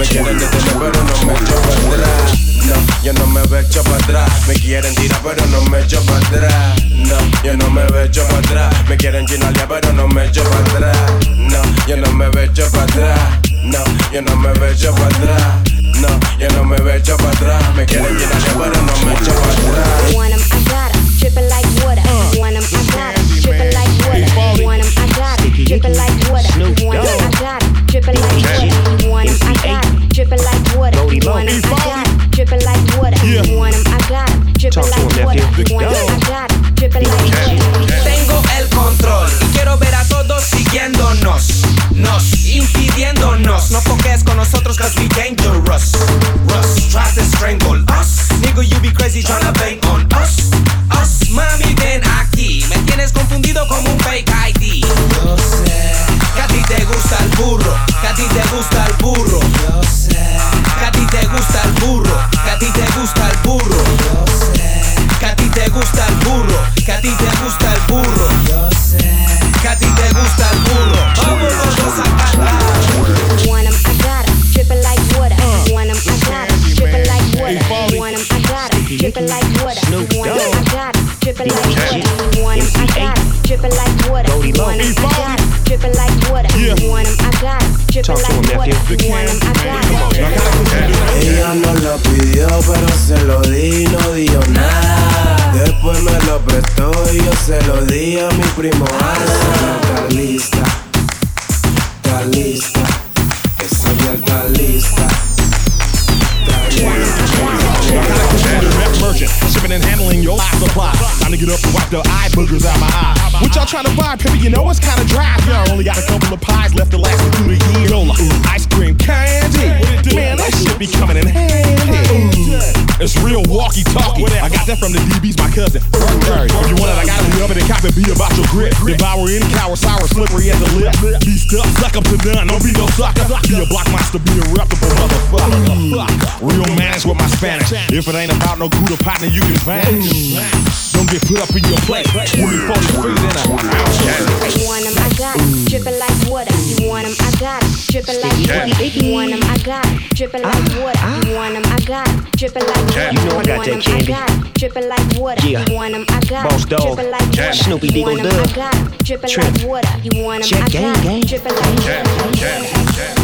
quieren detener pero no me echo para atrás. No, yo no me echo para atrás. Me quieren tirar pero no me echo para atrás. No, yo no me echo para atrás. Me quieren chinalear pero no me echo para atrás. No, yo no me echo para atrás. No, yo no me echo para atrás. No, yo no me echo para atrás. Me quieren chinalear pero no me echo para atrás. Want 'em, I got 'em, drippin' like water. Want 'em, I got 'em, drippin' like water. Want 'em, I got 'em, drippin' like water. Want 'em, I got 'em, drippin' like water. Want 'em, I got 'em, drippin' like water. Want 'em, I got 'em, drippin' like water. Want 'em, I got 'em, drippin' like water. Want 'em, I got 'em, drippin' like water. Tengo el control y quiero ver a todos siguiéndonos, impidiéndonos. No foques con nosotros cause we dangerous. Russ tries to strangle us. Nigga, you be crazy tryna bang on us. Mami, ven aquí. Me tienes confundido como un fake ID. Yo sé que a ti te gusta el burro, que a ti te gusta el burro. Yo sé que a ti te gusta el burro, que a ti te gusta el burro. Yo sé que a ti te gusta el burro, que a ti te gusta el burro. Yo sé que a ti te gusta el burro. Vamos todos a cantar. Want 'em, I got 'em, drippin' like water. Want 'em, I got 'em, drippin' like water. Want 'em, I got 'em, drippin' like water. Want 'em, I got 'em, drippin' like water. Want 'em, I got 'em, drippin' like water. Want 'em, I got 'em, drippin' like water. Want 'em, I got 'em, drippin' like water. Want 'em, I got 'em. Ella no lo pidió, pero se lo di y no dijo nada. Después me lo prestó y yo se lo di a mi primo Arce. Está lista, está lista. Esa ya está lista. Merchant, shipping and handling your life supply. Time to get up and wipe the eye boogers out my eye. What y'all trying to buy, Pippi? You know it's kinda dry. Y'all only got a couple of pies left to last me through the year. Yola, ice cream candy. Man, that shit be coming in handy. It's real walkie-talkie. I got that from the DB's, my cousin. If you want it, I got it in the oven and cop it. Be about your grip. Devour any cower, sour, slippery at the lip. Be stuck, suck up to none. Don't be no sucker. Be a block monster, be a reputable motherfucker. Real man is with my Spanish. If it ain't about no good partner, you can vanish. Don't get put up in your place. When you 40 feet in a house. Want 'em, I got 'em, drippin' like water. You want 'em, I got 'em, drippin' like water. You want 'em, I got 'em, drippin' like water. You want 'em, I got 'em, drippin' like water. You know I got that candy. Drippin' like water. Yeah. You want 'em, I got 'em, Boss Dog. drippin' like water. Snoopy You Deagle want 'em, I Dub. got 'em, drippin' Trip. like water. You want 'em, Check I gang, got 'em, gang. drippin' like water.